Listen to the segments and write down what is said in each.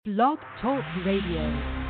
Blog Talk Radio.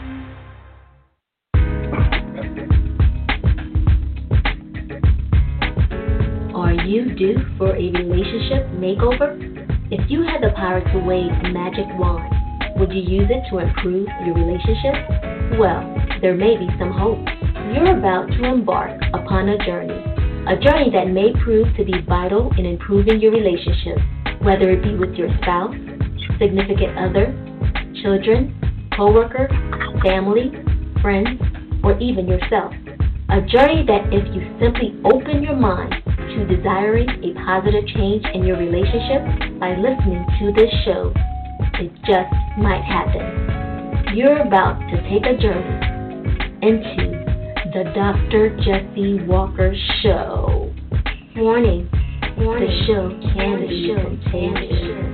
Are you due for a relationship makeover? If you had the power to wave a magic wand, would you use it to improve your relationship? Well, there may be some hope. You're about to embark upon a journey that may prove to be vital in improving your relationship, whether it be with your spouse, significant other, children, coworker, family, friends, or even yourself. A journey that if you simply open your mind to desiring a positive change in your relationship by listening to this show, it just might happen. You're about to take a journey into the Dr. Jesse Walker Show. Warning, the show can be contagious.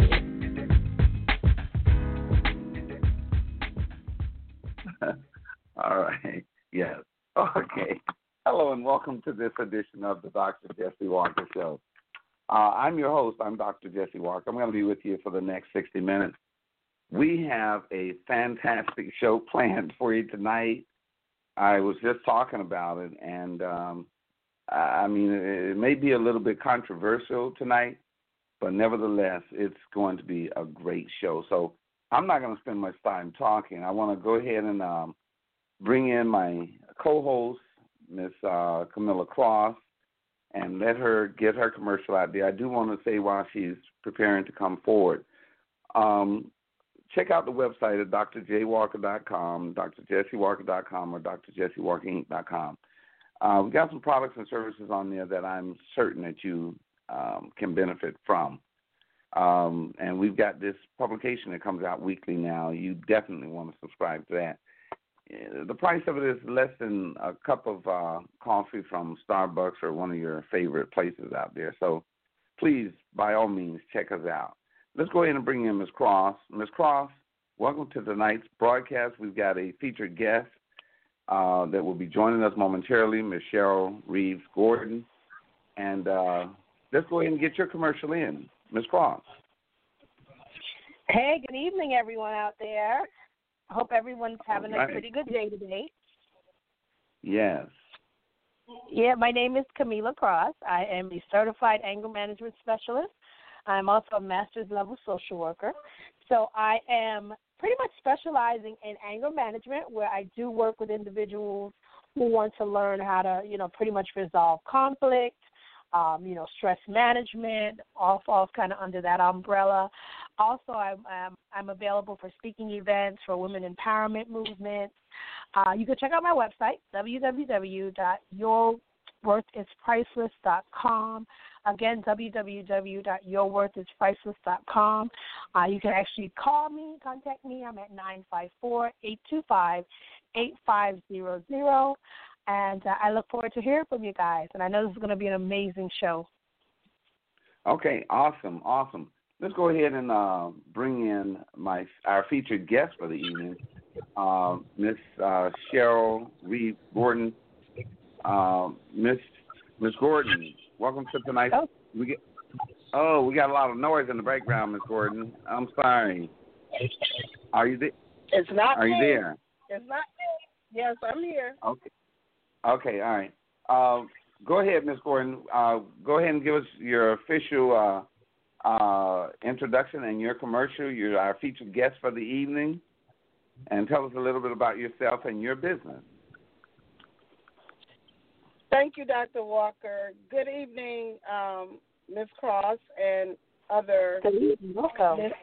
All right. Yes. Okay. Hello and welcome to this edition of the Dr. Jesse Walker Show. I'm your host. I'm Dr. Jesse Walker. I'm going to be with you for the next 60 minutes. We have a fantastic show planned for you tonight. I was just talking about it, and I mean, it may be a little bit controversial tonight, but nevertheless, it's going to be a great show. So I'm not going to spend much time talking. I want to go ahead and bring in my co-host, Miss Camilla Cross, and let her get her commercial out there. I do want to say while she's preparing to come forward, check out the website at drjwalker.com, drjessewalker.com, or drjessewalkerinc.com. We've got some products and services on there that I'm certain that you can benefit from. And we've got this publication that comes out weekly now. You definitely want to subscribe to that. The price of it is less than a cup of coffee from Starbucks or one of your favorite places out there. So please, by all means, check us out. Let's go ahead and bring in Ms. Cross. Ms. Cross, welcome to tonight's broadcast. We've got a featured guest that will be joining us momentarily, Ms. Cheryl Reeves Gordon. And let's go ahead and get your commercial in. Ms. Cross. Hey, good evening, everyone out there. I hope everyone's having a pretty good day today. Yes. Yeah, my name is Camila Cross. I am a certified anger management specialist. I'm also a master's level social worker. So I am pretty much specializing in anger management, where I do work with individuals who want to learn how to, pretty much resolve conflict, stress management, all falls kind of under that umbrella. Also, I'm available for speaking events for women empowerment movements. You can check out my website, www.yourworthispriceless.com. Again, www.yourworthispriceless.com. You can actually contact me. I'm at 954-825-8500. And I look forward to hearing from you guys. And I know this is going to be an amazing show. Okay, awesome. Let's go ahead and bring in our featured guest for the evening, Miss Cheryl Reeves Gordon. Miss Gordon, welcome to tonight's. We got a lot of noise in the background, Miss Gordon. I'm sorry. Are you there? It's not Are me. you there? It's not me. Yes, I'm here. Okay, all right. Go ahead, Miss Gordon. Go ahead and give us your official introduction and your commercial. You're our featured guest for the evening. And tell us a little bit about yourself and your business. Thank you, Dr. Walker. Good evening, Ms. Cross and other listeners.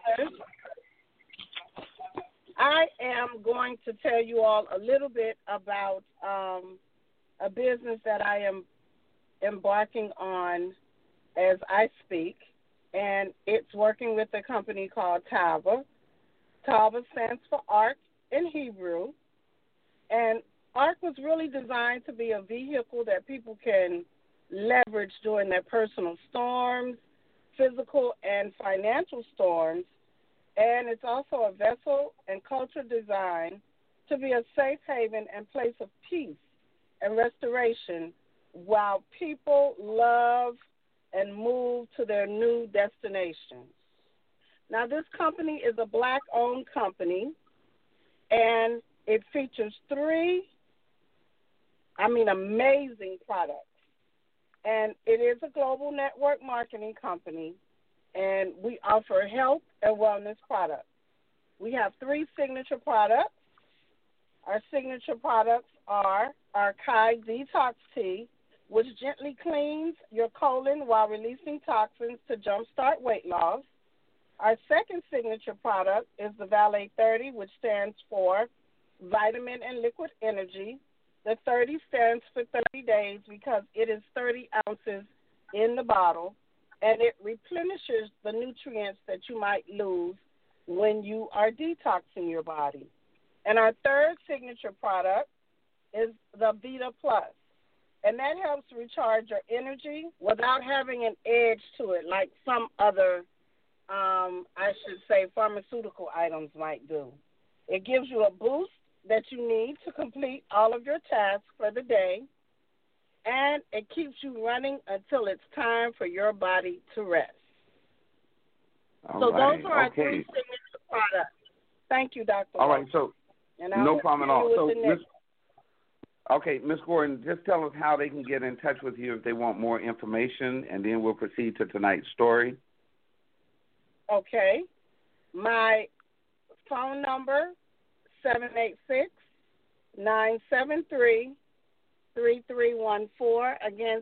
I am going to tell you all a little bit about a business that I am embarking on as I speak, and it's working with a company called Tava. Tava stands for Ark in Hebrew, and Ark was really designed to be a vehicle that people can leverage during their personal storms, physical and financial storms, and it's also a vessel and culture designed to be a safe haven and place of peace and restoration while people love and move to their new destinations. Now, this company is a Black-owned company, and it features amazing products. And it is a global network marketing company, and we offer health and wellness products. We have 3 signature products. Our signature products are our Kai Detox Tea, which gently cleans your colon while releasing toxins to jumpstart weight loss. Our second signature product is the Valet 30, which stands for Vitamin and Liquid Energy. The 30 stands for 30 days because it is 30 ounces in the bottle, and it replenishes the nutrients that you might lose when you are detoxing your body. And our third signature product is the Vita Plus, and that helps recharge your energy without having an edge to it like some other, pharmaceutical items might do. It gives you a boost that you need to complete all of your tasks for the day, and it keeps you running until it's time for your body to rest. Those are our 3 signature products. Thank you, Dr. All right, so no problem at all. So, Ms. Gordon, just tell us how they can get in touch with you if they want more information, and then we'll proceed to tonight's story. Okay. My phone number, 786-973-3314. Again,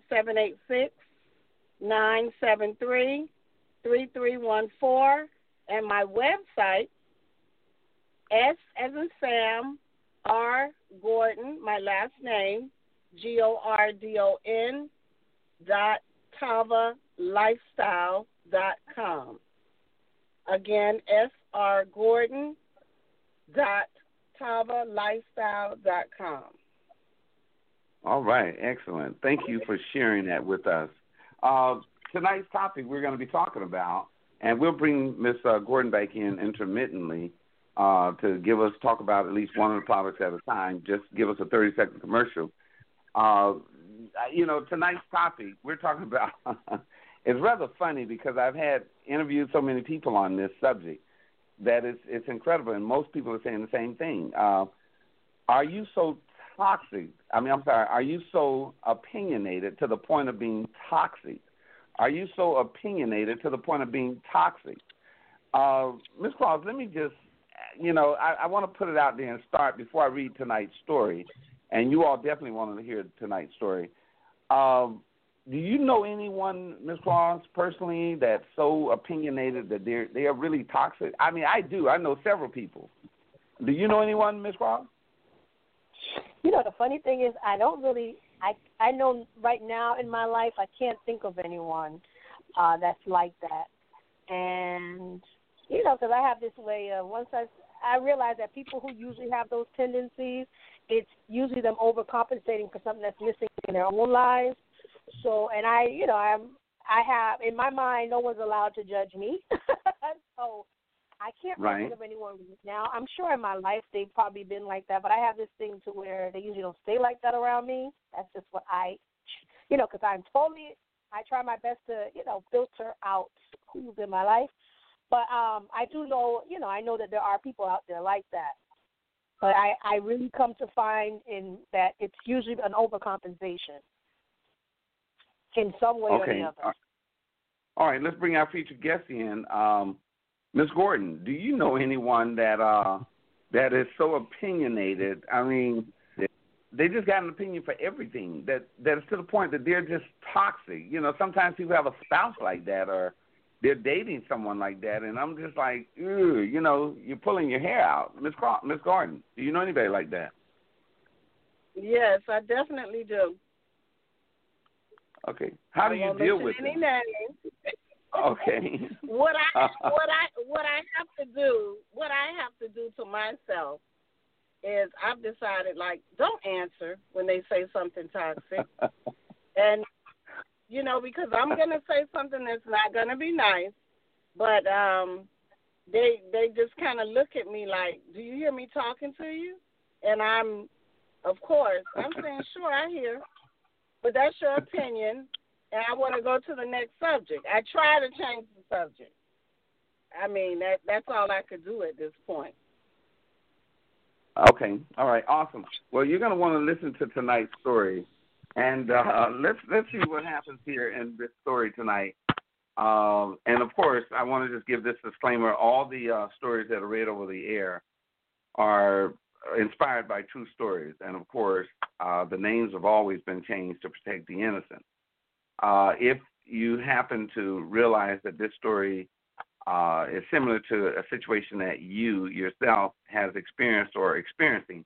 786-973-3314. And my website, S as in Sam, R. Gordon, my last name, GORDON, .tavalifestyle.com. Again, SR Gordon, .tavalifestyle.com. All right, excellent. Thank you for sharing that with us. Tonight's topic we're going to be talking about, and we'll bring Ms. Gordon back in intermittently to talk about at least one of the products at a time. Just give us a 30-second commercial. Tonight's topic we're talking about is rather funny because I've interviewed so many people on this subject that it's incredible, and most people are saying the same thing. Are you so toxic? Are you so opinionated to the point of being toxic? Are you so opinionated to the point of being toxic? Ms. Claus, let me just, I want to put it out there and start before I read tonight's story, and you all definitely want to hear tonight's story. Do you know anyone, Ms. Claus, personally, that's so opinionated that they are really toxic? I do. I know several people. Do you know anyone, Ms. Claus? The funny thing is I don't really I know right now in my life I can't think of anyone that's like that. And, because I have this way of once I realize that people who usually have those tendencies, it's usually them overcompensating for something that's missing in their own lives. So, and I have, in my mind, no one's allowed to judge me. So I can't really think of anyone now. I'm sure in my life they've probably been like that, but I have this thing to where they usually don't stay like that around me. That's just what because I try my best to, filter out who's in my life. But I do know, I know that there are people out there like that. But I really come to find in that it's usually an overcompensation in some way or the other. All right, let's bring our featured guest in. Ms. Gordon, do you know anyone that is so opinionated? They just got an opinion for everything that is to the point that they're just toxic. Sometimes people have a spouse like that or they're dating someone like that, and I'm just like, you're pulling your hair out. Ms. Gordon, do you know anybody like that? Yes, I definitely do. Okay. How do you deal with it? Okay. What I have to do to myself is I've decided, don't answer when they say something toxic. And, because I'm going to say something that's not going to be nice, but they just kind of look at me like, do you hear me talking to you? And I'm saying, sure, I hear, but that's your opinion, and I want to go to the next subject. I try to change the subject. I mean, that's all I could do at this point. Okay. All right. Awesome. Well, you're going to want to listen to tonight's story, and let's see what happens here in this story tonight. And of course, I want to just give this disclaimer: all the stories that are read over the air are inspired by true stories, and of course, the names have always been changed to protect the innocent. If you happen to realize that this story is similar to a situation that you yourself has experienced or experiencing,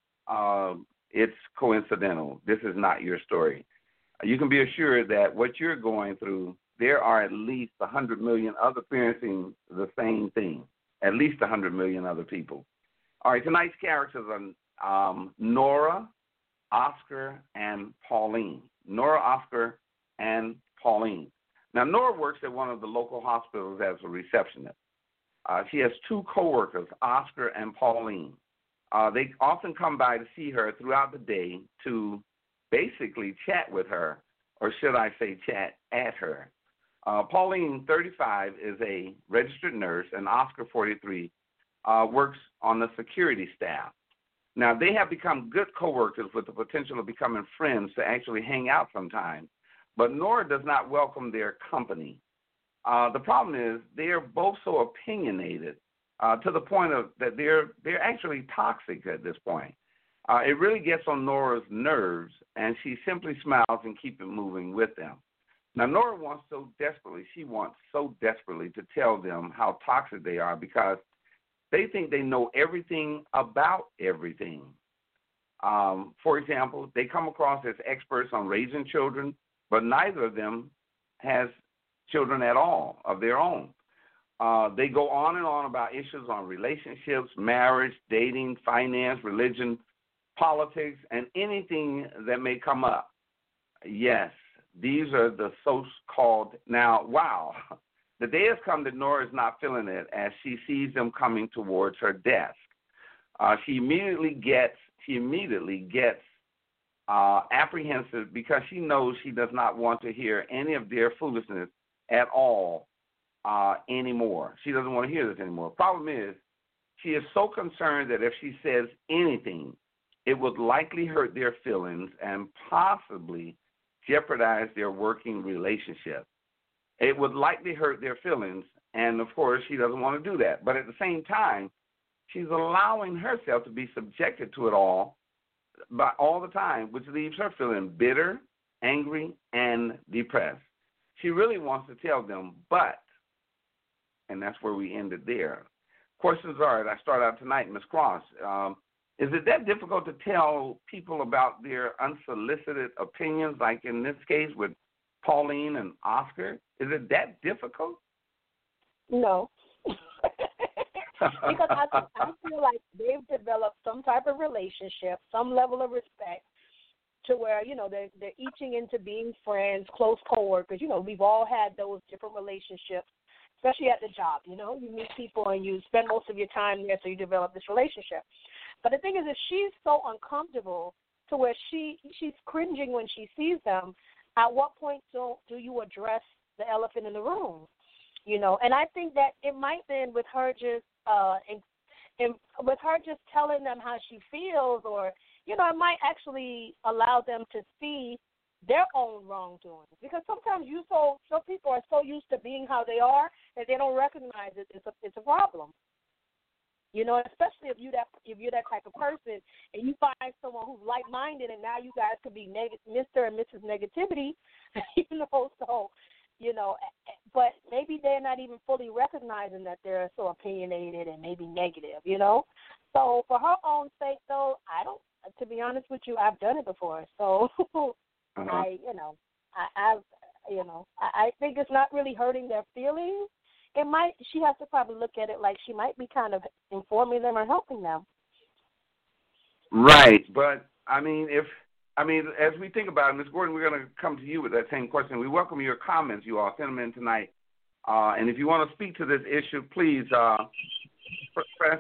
it's coincidental. This is not your story. You can be assured that what you're going through, there are at least 100 million others experiencing the same thing, at least 100 million other people. All right, tonight's characters are Nora, Oscar, and Pauline. Nora, Oscar, and Pauline. Now, Nora works at one of the local hospitals as a receptionist. She has two coworkers, Oscar and Pauline. They often come by to see her throughout the day to basically chat with her, or should I say chat at her. Pauline, 35, is a registered nurse, and Oscar, 43, works on the security staff. Now, they have become good coworkers with the potential of becoming friends to actually hang out sometime. But Nora does not welcome their company. The problem is they are both so opinionated to the point of that they're actually toxic at this point. It really gets on Nora's nerves, and she simply smiles and keeps it moving with them. Now, Nora wants so desperately to tell them how toxic they are because they think they know everything about everything. For example, they come across as experts on raising children, but neither of them has children at all of their own. They go on and on about issues on relationships, marriage, dating, finance, religion, politics, and anything that may come up. Yes, these are the so-called, now, wow, the day has come that Nora is not feeling it as she sees them coming towards her desk. She immediately gets apprehensive because she knows she does not want to hear any of their foolishness at all anymore. She doesn't want to hear this anymore. Problem is, she is so concerned that if she says anything, it would likely hurt their feelings and possibly jeopardize their working relationship. It would likely hurt their feelings, and of course, she doesn't want to do that. But at the same time, she's allowing herself to be subjected to it all the time, which leaves her feeling bitter, angry, and depressed. She really wants to tell them, but, and that's where we ended there. Questions are, I start out tonight, Ms. Cross, is it that difficult to tell people about their unsolicited opinions, like in this case with Pauline and Oscar? Is it that difficult? No. Because I feel like they've developed some type of relationship, some level of respect, to where, they're eaching into being friends, close coworkers. We've all had those different relationships, especially at the job. You meet people and you spend most of your time there, so you develop this relationship. But the thing is that she's so uncomfortable to where she's cringing when she sees them. At what point do you address the elephant in the room? And I think that it might have been with her just telling them how she feels, or it might actually allow them to see their own wrongdoing. Because sometimes some people are so used to being how they are that they don't recognize it's a problem. Especially if you're that type of person and you find someone who's like-minded, and now you guys could be Mr. and Mrs. Negativity, but maybe they're not even fully recognizing that they're so opinionated and maybe negative, So for her own sake, though, to be honest with you, I've done it before. So I think it's not really hurting their feelings. She has to probably look at it like she might be kind of informing them or helping them. Right, but as we think about it, Ms. Gordon, we're going to come to you with that same question. We welcome your comments, you all. Send them in tonight. And if you want to speak to this issue, please press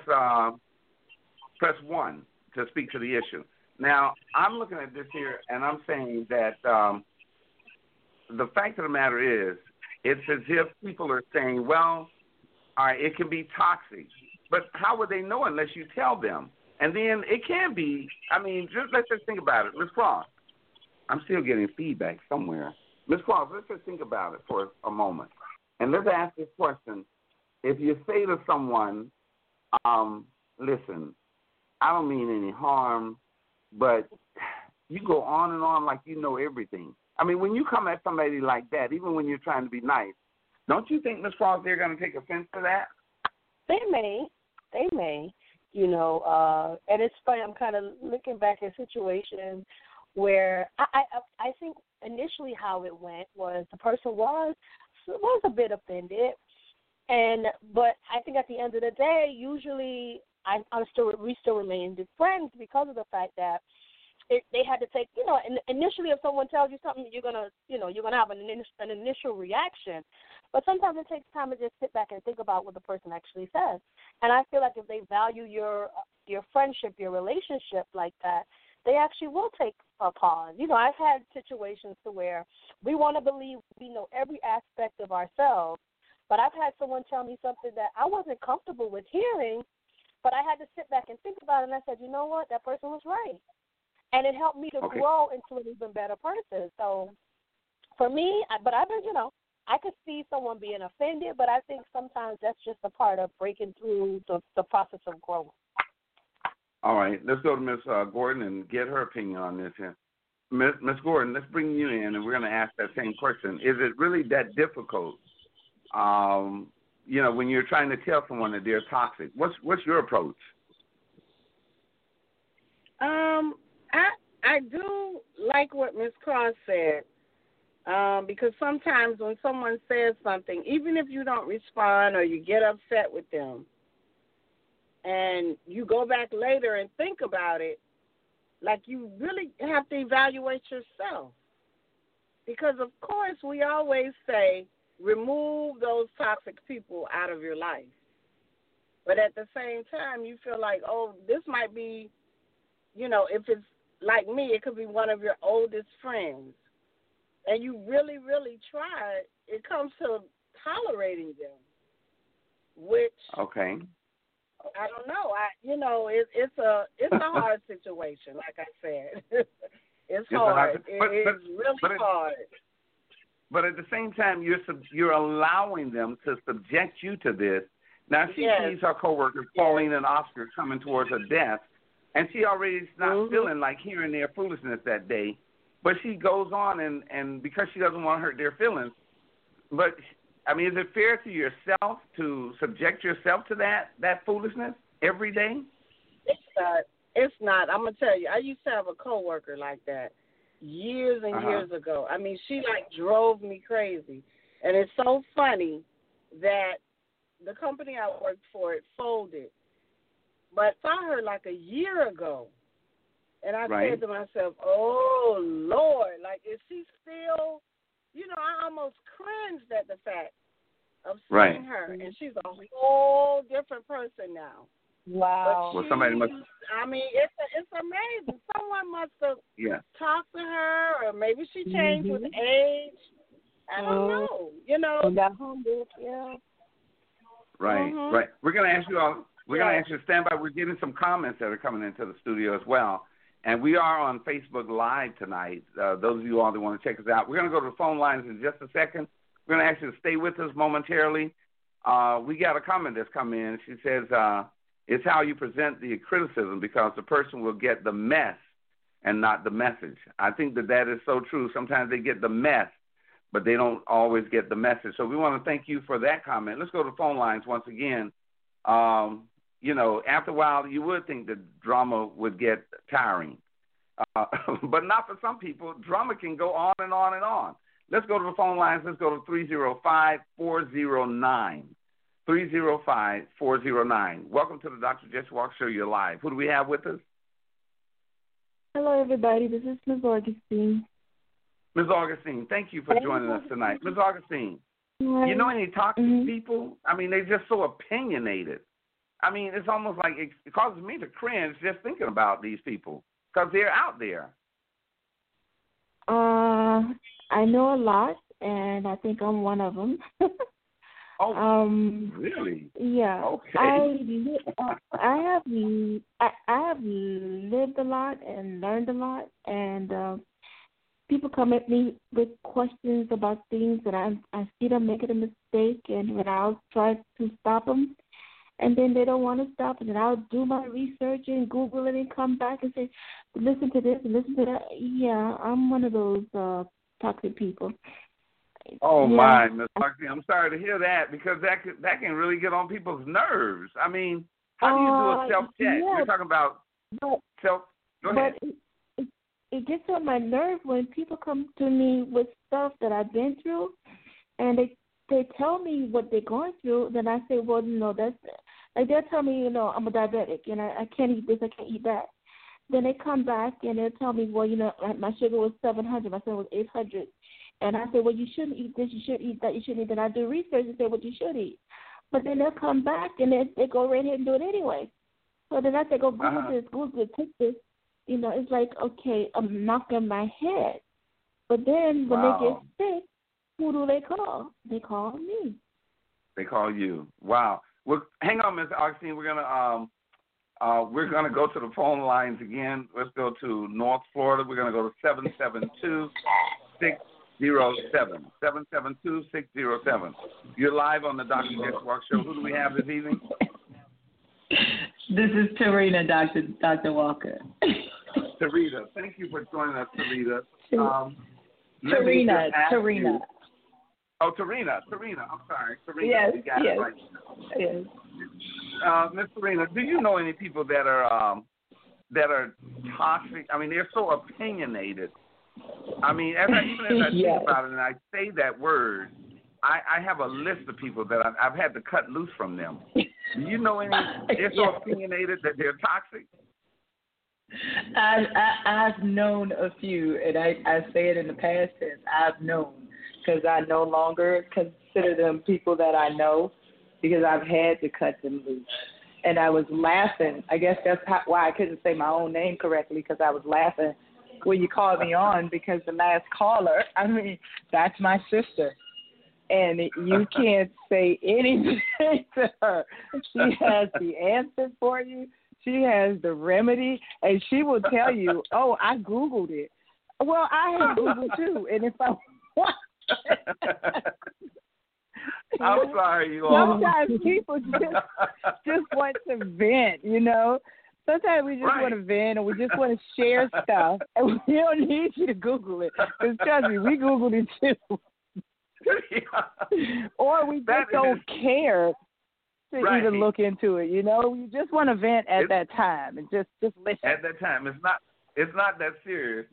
1 to speak to the issue. Now, I'm looking at this here, and I'm saying that the fact of the matter is, it's as if people are saying, well, all right, it can be toxic. But how would they know unless you tell them? And then it can be, I mean, let's just think about it. Ms. Cross, I'm still getting feedback somewhere. Ms. Cross, let's just think about it for a moment. And let's ask this question. If you say to someone, listen, I don't mean any harm, but you go on and on like you know everything. I mean, when you come at somebody like that, even when you're trying to be nice, don't you think, Ms. Cross, they're going to take offense to that? They may, you know, and it's funny. I'm kind of looking back at situations where I think initially how it went was the person was a bit offended, but I think at the end of the day, usually we still remain good friends because of the fact that they had to take, you know, initially if someone tells you something, you're gonna have an initial reaction, but sometimes it takes time to just sit back and think about what the person actually says. And I feel like if they value your friendship, your relationship like that, they actually will take a pause. You know, I've had situations to where we want to believe we know every aspect of ourselves, but I've had someone tell me something that I wasn't comfortable with hearing, but I had to sit back and think about it, and I said, you know what, that person was right. And it helped me to grow into an even better person. So for me, I could see someone being offended, but I think sometimes that's just a part of breaking through the process of growth. All right, let's go to Ms. Gordon and get her opinion on this here. Ms. Gordon, let's bring you in, and we're going to ask that same question. Is it really that difficult, you know, when you're trying to tell someone that they're toxic? What's your approach? I do like what Ms. Cross said, because sometimes when someone says something, even if you don't respond or you get upset with them, and you go back later and think about it, like you really have to evaluate yourself. Because, of course, we always say remove those toxic people out of your life. But at the same time, you feel like, oh, this might be, you know, if it's like me, it could be one of your oldest friends. And you really, really try, it comes to tolerating them, which okay. I don't know. It's a hard situation, like I said. It's hard. It's really hard. But at the same time, you're allowing them to subject you to this. Now, she sees her coworkers, Pauline and Oscar, coming towards her desk, and she already is not feeling like hearing their foolishness that day. But she goes on, and because she doesn't want to hurt their feelings, but I mean, is it fair to yourself to subject yourself to that foolishness every day? It's not. I'm going to tell you, I used to have a coworker like that years and years ago. I mean, she like drove me crazy. And it's so funny that the company I worked for, it folded. But I saw her like a year ago. And I said to myself, oh, Lord, like, is she still, you know, I almost cringed at the fact of seeing her. And she's a whole different person now. Wow. Well, somebody must. I mean, it's amazing. Someone must have talked to her, or maybe she changed with age. I don't know. You know. Got humbled. Yeah. Right. Right. We're going to ask you all. We're going to ask you to stand by. We're getting some comments that are coming into the studio as well, and we are on Facebook Live tonight. Those of you all that want to check us out, we're going to go to the phone lines in just a second. We're going to ask you to stay with us momentarily. We got a comment that's come in. She says. It's how you present the criticism, because the person will get the mess and not the message. I think that is so true. Sometimes they get the mess, but they don't always get the message. So we want to thank you for that comment. Let's go to the phone lines once again. You know, after a while, you would think that drama would get tiring. But not for some people. Drama can go on and on and on. Let's go to the phone lines. Let's go to 305-409. 305-409. Welcome to the Dr. Jesse Walker Show. You're live. Who do we have with us? Hello, everybody. This is Ms. Augustine. Ms. Augustine, thank you for joining us tonight. Ms. Augustine, you know any toxic people? I mean, they're just so opinionated. I mean, it's almost like it causes me to cringe just thinking about these people because they're out there. I know a lot, and I think I'm one of them. Oh, really? Yeah. Okay. I have lived a lot and learned a lot, and people come at me with questions about things that I see them making a mistake, and when I'll try to stop them, and then they don't want to stop, and then I'll do my research and Google it and come back and say, listen to this and listen to that. Yeah, I'm one of those toxic people. Oh, yeah. my, Ms. Buxley, I'm sorry to hear that because that can really get on people's nerves. I mean, how do you do a self-check? Yeah, You're talking about self. Go ahead. But it gets on my nerve when people come to me with stuff that I've been through, and they tell me what they're going through. Then I say, well, that's like they'll tell me, I'm a diabetic and I can't eat this, I can't eat that. Then they come back and they'll tell me, well, my sugar was 700, my sugar was 800. And I say, well, you shouldn't eat this, you should eat that, you shouldn't eat that. And I do research and say what you should eat. But then they'll come back and they go right ahead and do it anyway. So then I say, go Google this, Google it, take this. It's like, okay, I'm knocking my head. But then when they get sick, who do they call? They call me. They call you. Wow. Well, hang on, Ms. Augustine. We're gonna go to the phone lines again. Let's go to North Florida. We're gonna go to 772-607. 772-607. You're live on the Dr. Jesse Walker Show. Who do we have this evening? This is Tarina, Dr. Walker. Tarita, thank you for joining us, Tarita. Tarina. Oh, Tarina. I'm sorry. Tarina, yes, you got it right. Yes. Ms. Tarina, do you know any people that are toxic? I mean, they're so opinionated. I mean, even as I think about it and I say that word, I have a list of people that I've had to cut loose from them. Do you know any? They're so opinionated that they're toxic. I've known a few, and I say it in the past tense. I've known because I no longer consider them people that I know because I've had to cut them loose. And I was laughing. I guess that's why I couldn't say my own name correctly because I was laughing when you called me on because the last caller, I mean, that's my sister. And you can't say anything to her. She has the answer for you. She has the remedy, and she will tell you, oh, I Googled it. Well, I have Googled too, and if I want I'm sorry, you all. Sometimes people just want to vent, Sometimes we just want to vent, or we just want to share stuff, and we don't need you to Google it. Because trust me, we Googled it too. Or we just don't care to even look into it, You just want to vent at that time and just listen. At that time. It's not that serious.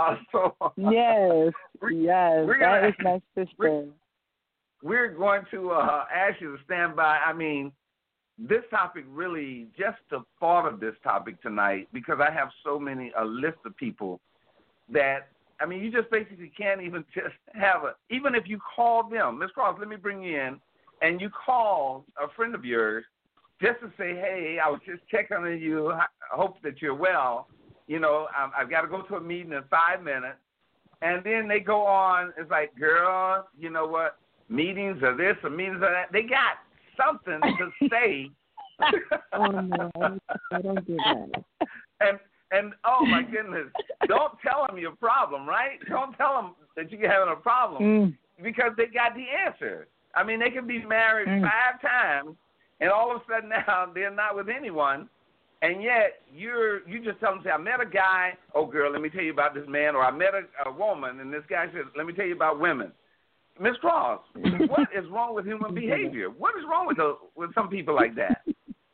Yes, that is my sister. We're going to ask you to stand by. I mean, this topic really, just the thought of this topic tonight, because I have a list of people that, I mean, you just basically can't even just have even if you call them, Ms. Cross, let me bring you in, and you call a friend of yours just to say, hey, I was just checking on you, I hope that you're well, I've got to go to a meeting in 5 minutes, and then they go on, it's like, girl, you know what, meetings are this or meetings are that, they got something to say. Oh, no, I don't do that. And oh, my goodness, don't tell them your problem, right? Don't tell them that you're having a problem because they got the answer. I mean, they can be married 5 times, and all of a sudden now they're not with anyone, and yet you just tell them, say, I met a guy, oh, girl, let me tell you about this man, or I met a woman, and this guy said, let me tell you about women. Ms. Cross, what is wrong with human behavior? What is wrong with some people like that?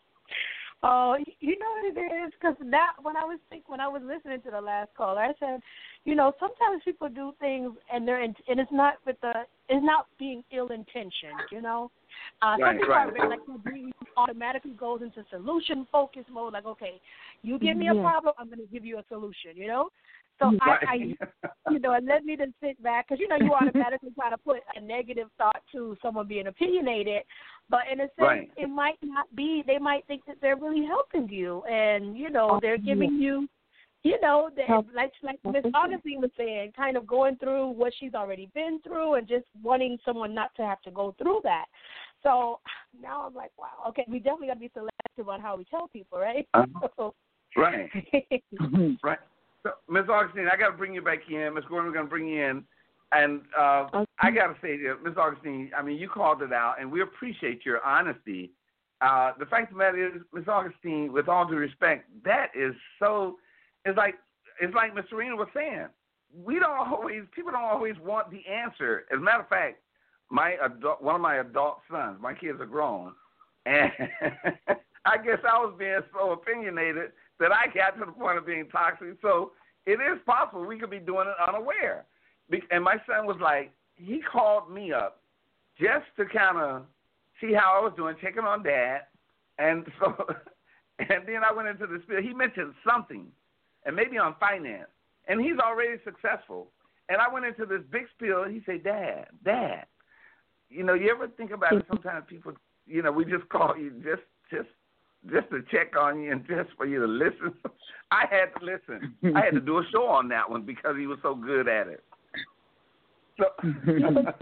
Oh, you know what it is? Because that when I was listening to the last caller, I said, sometimes people do things and it's not being ill intentioned. Some people are very, like automatically goes into solution focus mode. Like, okay, you give me a problem, I'm going to give you a solution. So I and let me just sit back because you automatically try to put a negative thought to someone being opinionated, but in a sense, it might not be. They might think that they're really helping you, and they're giving you, like Miss Augustine was saying, kind of going through what she's already been through, and just wanting someone not to have to go through that. So now I'm like, wow, okay, we definitely got to be selective on how we tell people, right? Right. Right. So, Ms. Augustine, I got to bring you back in. Ms. Gordon, we're going to bring you in. And I got to say to Ms. Augustine, I mean, you called it out, and we appreciate your honesty. The fact of the matter is, Ms. Augustine, with all due respect, that is so, it's like Ms. Serena was saying. People don't always want the answer. As a matter of fact, one of my adult sons, my kids are grown, and I guess I was being so opinionated that I got to the point of being toxic. So it is possible we could be doing it unaware. And my son was like, he called me up just to kind of see how I was doing, checking on Dad. And so, and then I went into the spiel. He mentioned something, and maybe on finance, and he's already successful. And I went into this big spiel, and he said, Dad, you know, you ever think about it? Sometimes people, you know, we just call you just to check on you and just for you to listen. I had to listen. I had to do a show on that one because he was so good at it. So Ms.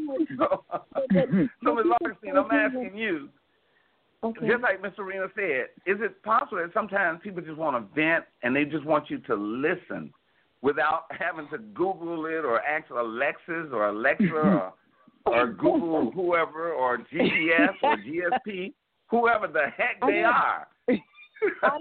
Augustine, I'm asking you, just like Ms. Serena said, is it possible that sometimes people just want to vent and they just want you to listen without having to Google it or ask Alexis or Alexa or Google whoever or GPS or GSP, whoever the heck they are? I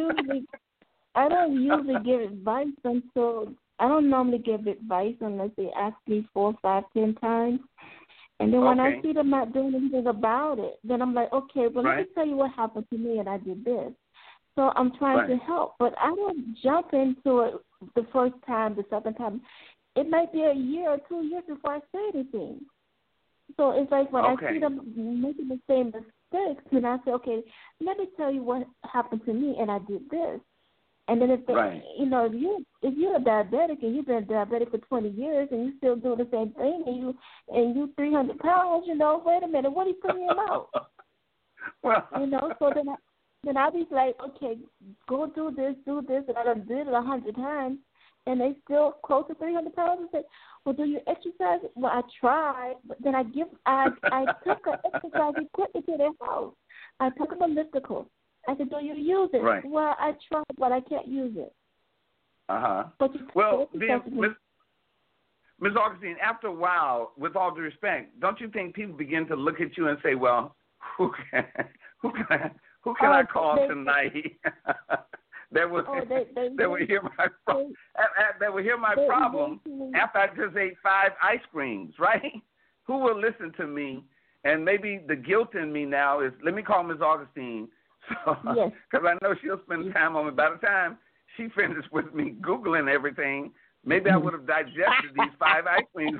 don't usually give advice until I don't normally give advice unless they ask me 4, 5, 10 times. And then when I see them not doing anything about it, then I'm like, okay, well, let me tell you what happened to me and I did this. So I'm trying to help, but I don't jump into it the first time, the second time. It might be a year or 2 years before I say anything. So it's like when I see them making the same mistakes, then I say, okay, let me tell you what happened to me and I did this. And then if they, you know, if you're a diabetic and you've been diabetic for 20 years and you still do the same thing and you 300 pounds, you know, wait a minute, what are you putting him out? Well, you know, so then I'll be like, okay, go do this, and I done did it 100 times, and they still close to 300 pounds. And say, well, do you exercise? Well, I tried, but then I took an exercise equipment to their house. I took an elliptical. I said, do you use it? Right. Well, I tried, but I can't use it. But well, Ms. Augustine, after a while, with all due respect, don't you think people begin to look at you and say, well, who can I call tonight that will hear my problem after I just ate 5 ice creams, right? Who will listen to me? And maybe the guilt in me now is, let me call Ms. Augustine. Because I know she'll spend time on me. By the time she finished with me Googling everything, maybe I would have digested these 5 ice creams.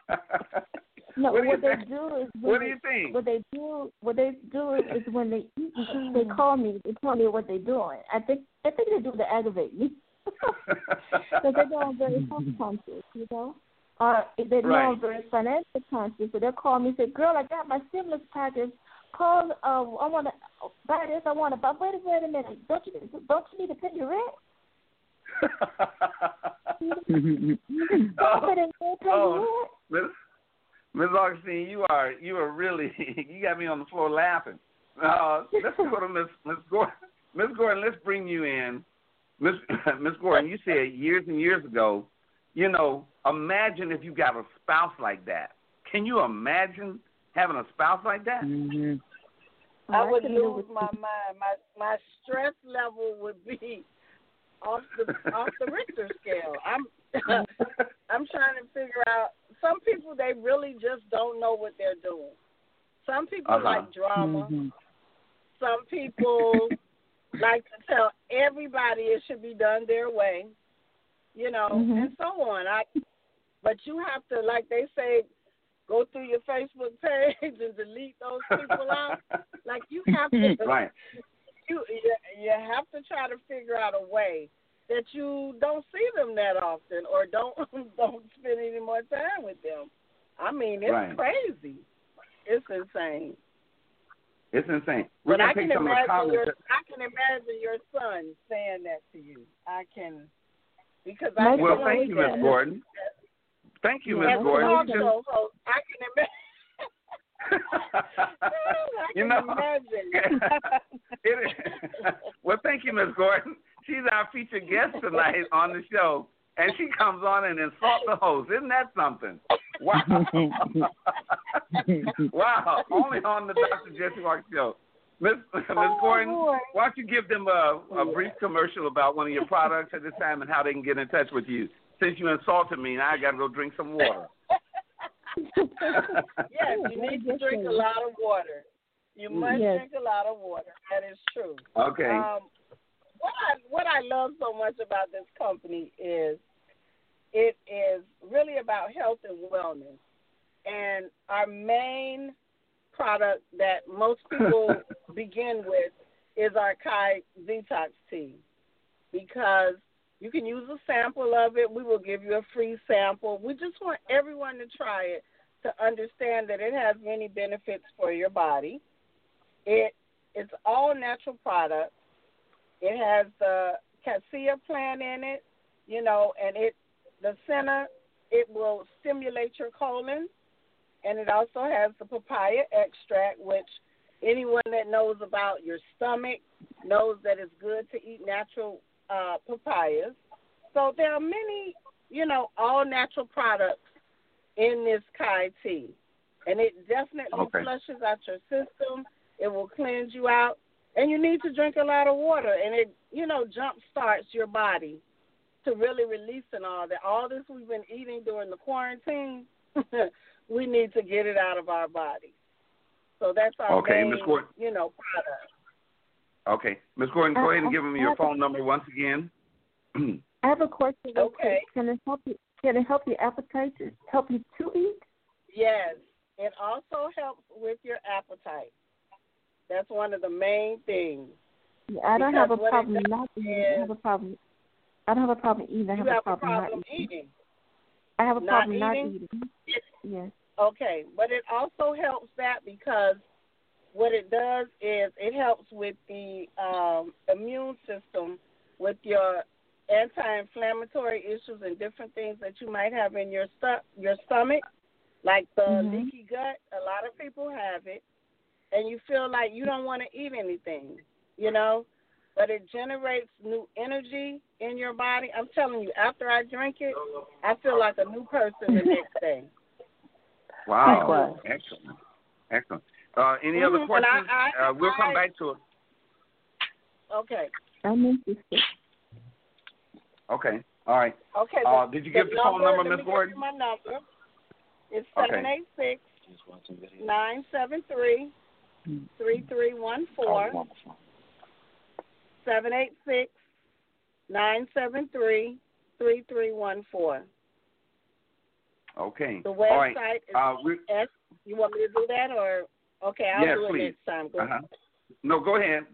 No, what do you think? What they do is when they eat, they call me. They tell me what they're doing. I think they do to aggravate me because they know I'm very health conscious, you know. Or they know I'm very financial conscious, so they'll call me and say, "Girl, I got my stimulus package. Call. I want to buy this. I want to buy. Wait a minute. Don't you need to pay your rent?" Ms. Augustine, you are really, you got me on the floor laughing. Let's go to Ms. Gordon. Ms. Gordon, let's bring you in. Ms. Gordon, you said years and years ago, you know, imagine if you got a spouse like that. Can you imagine having a spouse like that? Mm-hmm. I would lose my mind. My stress level would be off the Richter scale. I'm trying to figure out. Some people, they really just don't know what they're doing. Some people like drama. Mm-hmm. Some people like to tell everybody it should be done their way, you know, and so on. But you have to, like they say, go through your Facebook page and delete those people out. Like you have to, you have to try to figure out a way that you don't see them that often or don't spend any more time with them. I mean, it's crazy. It's insane. It's insane. But I can imagine your son saying that to you. Because I can thank you, Ms. Gordon. Thank you, Ms. Gordon. Also, I can imagine. You know, imagine. Well, thank you, Miss Gordon. She's our featured guest tonight on the show, and she comes on and insults the host. Isn't that something? Wow. Wow. Only on the Dr. Jesse Walker Show. Miss Gordon, boy. why don't you give them a brief commercial about one of your products at this time and how they can get in touch with you? Since you insulted me, now I got to go drink some water. Yes, you need to drink a lot of water. You must drink a lot of water. That is true. Okay. What I love so much about this company is it is really about health and wellness. And our main product that most people begin with is our Kai Detox Tea, because you can use a sample of it. We will give you a free sample. We just want everyone to try it to understand that it has many benefits for your body. It's all natural products. It has the cassia plant in it, and the center, it will stimulate your colon. And it also has the papaya extract, which anyone that knows about your stomach knows that it's good to eat natural papayas. So there are many, all natural products in this Kai tea. And it definitely flushes out your system. It will cleanse you out. And you need to drink a lot of water. And it, jump starts your body to really releasing all that. All this we've been eating during the quarantine, we need to get it out of our bodies. So that's our main, Ms. Gordon. Product. Okay. Ms. Gordon, go ahead and give them your phone number once again. I have a question. Okay. Can it help you? Can it help your appetite? Help you to eat? Yes. It also helps with your appetite. That's one of the main things. Yeah, I don't have a problem not eating. I have a problem. I don't have a problem eating. I have a problem not eating. I have a problem not eating. Yes. Okay, but it also helps that because what it does is it helps with the immune system, with your anti-inflammatory issues and different things that you might have in your stomach, like the leaky gut. A lot of people have it, and you feel like you don't want to eat anything, but it generates new energy in your body. I'm telling you, after I drink it, I feel like a new person the next day. Wow. Excellent. Any other questions? We'll come back to it. Okay. I'm interested. Okay. All right. Okay. Did you give the phone number, Ms. Gordon? My number. It's 786-973-3314. 786-973-3314. Okay. The website is S. You want me to do that, or okay? I'll do please. it next time. Go ahead. No, go ahead.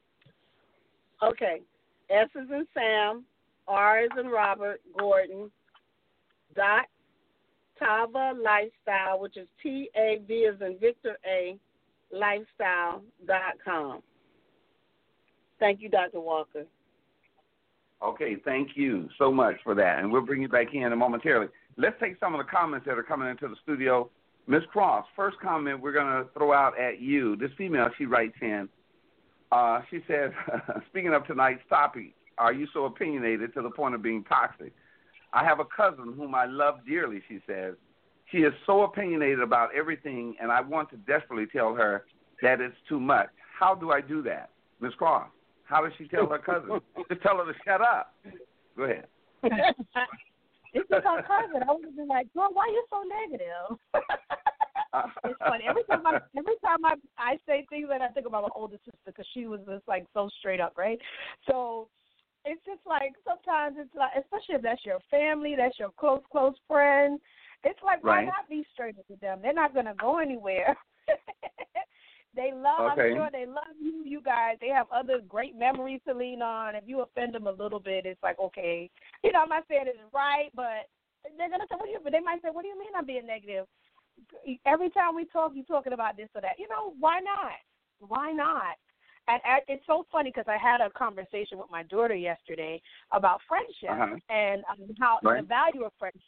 Okay. S is in Sam, R is in Robert, Gordon, dot Tava Lifestyle, which is TAV as in Victor A, lifestyle.com. Thank you, Dr. Walker. Okay, thank you so much for that, and we'll bring you back in momentarily. Let's take some of the comments that are coming into the studio. Ms. Cross, first comment we're going to throw out at you. This female, she writes in, she says, speaking of tonight's topic, are you so opinionated to the point of being toxic? I have a cousin whom I love dearly, she says. She is so opinionated about everything, and I want to desperately tell her that it's too much. How do I do that? Ms. Cross, how does she tell her cousin? Just tell her to shut up. Go ahead. This is our cousin. I would have been like, girl, why are you so negative? It's funny. Every time I say things, and I think about my older sister because she was just like so straight up, right? So it's just like sometimes it's like, especially if that's your family, that's your close friend, it's like why not be straight up with them? They're not gonna go anywhere. They love. I'm sure they love you. You guys, they have other great memories to lean on. If you offend them a little bit, it's like okay, I'm not saying it's right, but they're gonna say, But they might say, what do you mean I'm being negative? Every time we talk, you're talking about this or that. Why not? Why not? And it's so funny because I had a conversation with my daughter yesterday about friendship and how the value of friendship.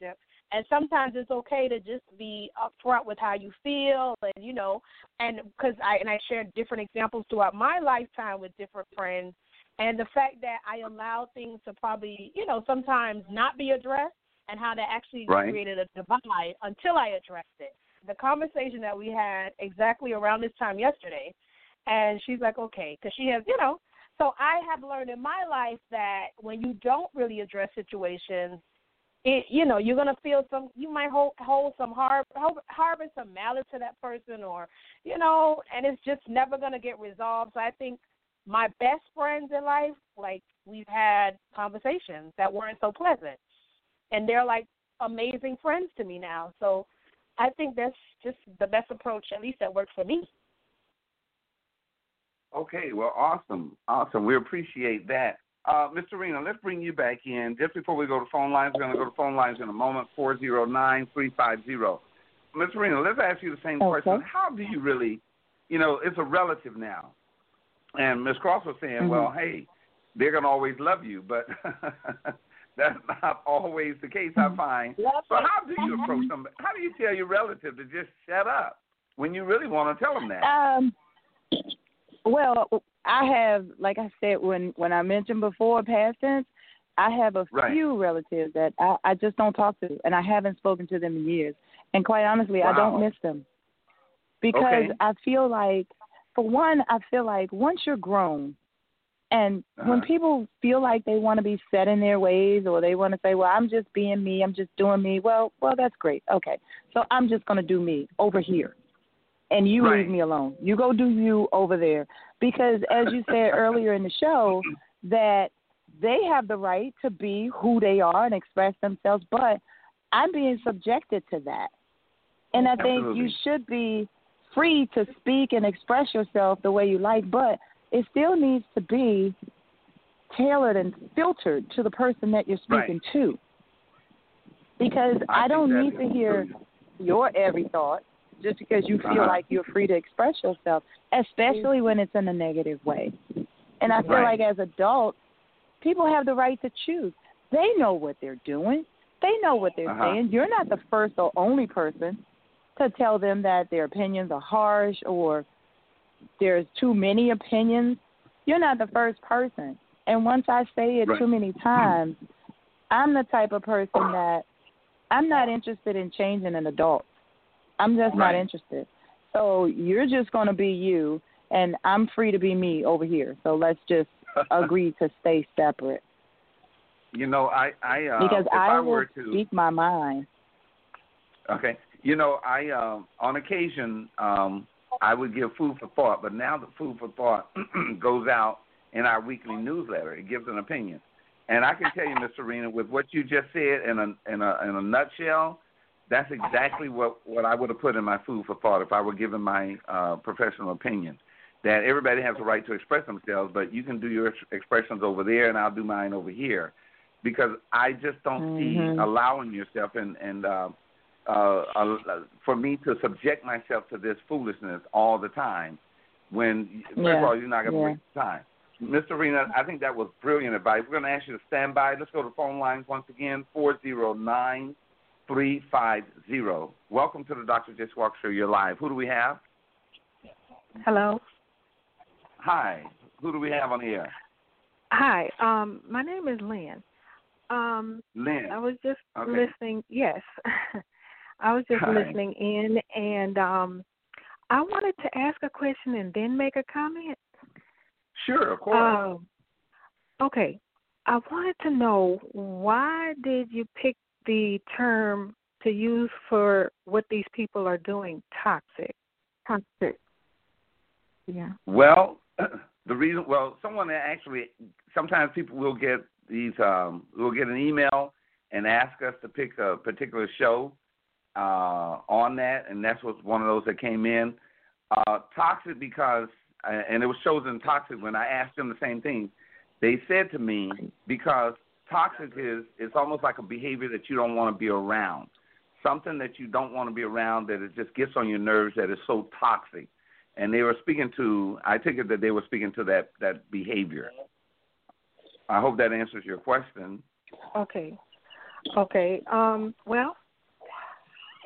And sometimes it's okay to just be upfront with how you feel, and and because I shared different examples throughout my lifetime with different friends, and the fact that I allowed things to probably sometimes not be addressed, and how that actually created a divide until I addressed it. The conversation that we had exactly around this time yesterday, and she's like, okay, because she has So I have learned in my life that when you don't really address situations, you're gonna feel you might hold some harbor some malice to that person, or and it's just never gonna get resolved. So I think my best friends in life, like, we've had conversations that weren't so pleasant, and they're like amazing friends to me now. So I think that's just the best approach, at least that works for me. Okay, well, awesome. We appreciate that. Ms. Serena, let's bring you back in. Just before we go to phone lines, we're going to go to phone lines in a moment, 409-350. Ms. Serena, let's ask you the same question. How do you really, it's a relative now. And Ms. Cross was saying, well, hey, they're going to always love you, but that's not always the case, I find. So how do you approach them? How do you tell your relative to just shut up when you really want to tell them that? Well, I have, like I said, when I mentioned before, past tense, I have a few relatives that I just don't talk to, and I haven't spoken to them in years. And quite honestly, I don't miss them. Because I feel like, for one, once you're grown, and when people feel like they want to be set in their ways, or they want to say, well, I'm just being me, I'm just doing me, well, that's great. Okay, so I'm just going to do me over here. And you leave me alone. You go do you over there. Because as you said earlier in the show, that they have the right to be who they are and express themselves, but I'm being subjected to that. And I think you should be free to speak and express yourself the way you like, but it still needs to be tailored and filtered to the person that you're speaking to. Because I don't need to hear your every thought just because you feel like you're free to express yourself, especially when it's in a negative way. And I feel like as adults, people have the right to choose. They know what they're doing. They know what they're saying. You're not the first or only person to tell them that their opinions are harsh or there's too many opinions. You're not the first person. And once I say it too many times, I'm the type of person that I'm not interested in changing an adult. I'm just not interested. So you're just going to be you, and I'm free to be me over here. So let's just agree to stay separate. Because I will speak my mind. Okay. On occasion, I would give food for thought, but now the food for thought goes out in our weekly newsletter. It gives an opinion. And I can tell you, Ms. Serena, with what you just said in a nutshell, that's exactly what I would have put in my food for thought if I were giving my professional opinion, that everybody has a right to express themselves, but you can do your expressions over there and I'll do mine over here, because I just don't see allowing yourself and for me to subject myself to this foolishness all the time when, first of all, you're not going to waste time. Ms. Serena, I think that was brilliant advice. We're going to ask you to stand by. Let's go to phone lines once again, 409-350. Welcome to the Dr. Jesse Walker Show. You're live. Who do we have? Hello. Hi. Who do we have on the air? Hi. My name is Lynn. Lynn. I was just listening. Yes. I was just listening in, and I wanted to ask a question and then make a comment. Sure, of course. Okay. I wanted to know, why did you pick the term to use for what these people are doing, toxic? Toxic. Yeah. Well, the reason, someone actually, sometimes people will get these, we'll get an email and ask us to pick a particular show on that, and that's what's one of those that came in. Toxic because, and it was chosen toxic when I asked them the same thing. They said to me, because toxic it's almost like a behavior that you don't want to be around, something that you don't want to be around, that it just gets on your nerves, that is so toxic. And they were speaking to, I take it that they were speaking to that behavior. I hope that answers your question. Okay. Well,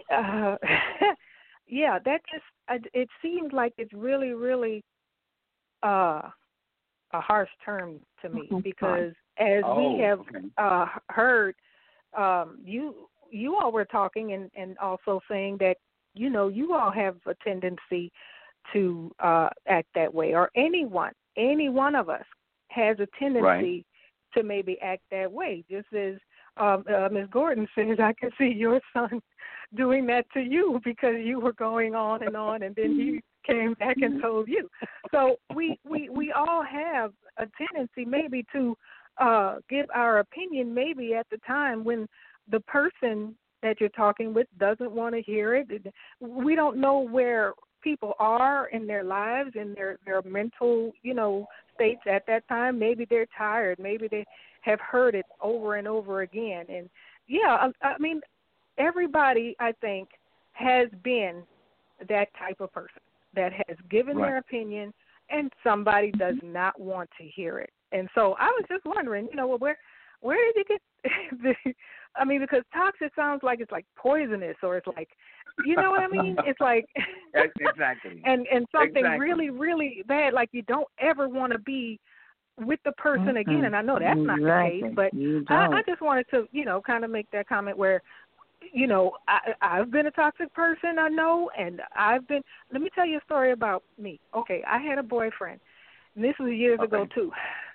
Yeah, that just it seems like it's really, really a harsh term to me because as we have heard, you all were talking and also saying that you all have a tendency to act that way, or any one of us has a tendency to maybe act that way, just as Ms. Gordon says, I can see your son doing that to you because you were going on, and then he came back and told you. So we all have a tendency maybe to give our opinion maybe at the time when the person that you're talking with doesn't want to hear it. We don't know where people are in their lives, in their mental, states at that time. Maybe they're tired. Maybe they have heard it over and over again. And, yeah, I mean, everybody, I think, has been that type of person that has given their opinion and somebody does not want to hear it. And so I was just wondering, where did you get because toxic sounds like it's like poisonous or it's like, you know what I mean? It's like exactly. and something really, really bad, like you don't ever want to be with the person again. And I know that's not the case, but I just wanted to, kind of make that comment where, I've been a toxic person, I know, and let me tell you a story about me. Okay, I had a boyfriend, and this was years ago too.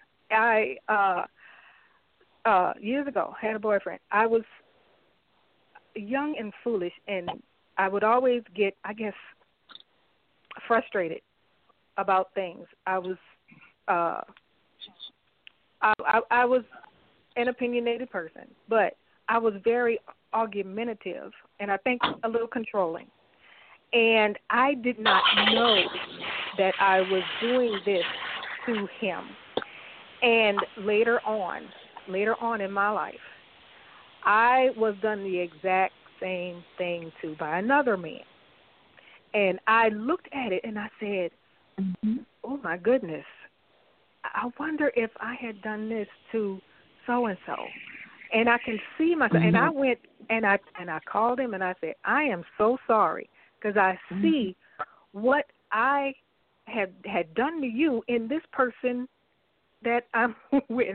Years ago, had a boyfriend. I was young and foolish, and I would always get, I guess, frustrated about things. I was I was an opinionated person, but I was very argumentative and I think a little controlling. And I did not know that I was doing this to him. And later on in my life, I was done the exact same thing to by another man. And I looked at it and I said, oh my goodness, I wonder if I had done this to so-and-so. And I can see myself, and I went and I called him and I said, I am so sorry because I see what I had done to you in this person that I'm with.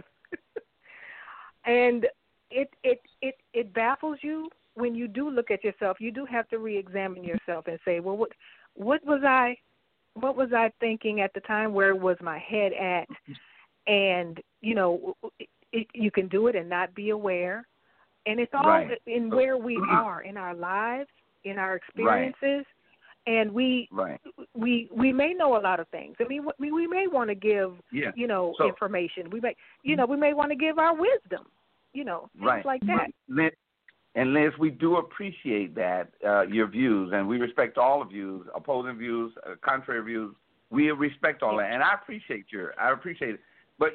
And it baffles you when you do look at yourself. You do have to re-examine yourself and say, well, what was I thinking at the time? Where was my head at? And, you can do it and not be aware. And it's all in where we are in our lives, in our experiences. And we may know a lot of things. I mean, we may want to give, information. We may, we may want to give our wisdom, things like that. And Liz, we do appreciate that, your views, and we respect all of views, opposing views, contrary views. We respect all that, and I appreciate it. But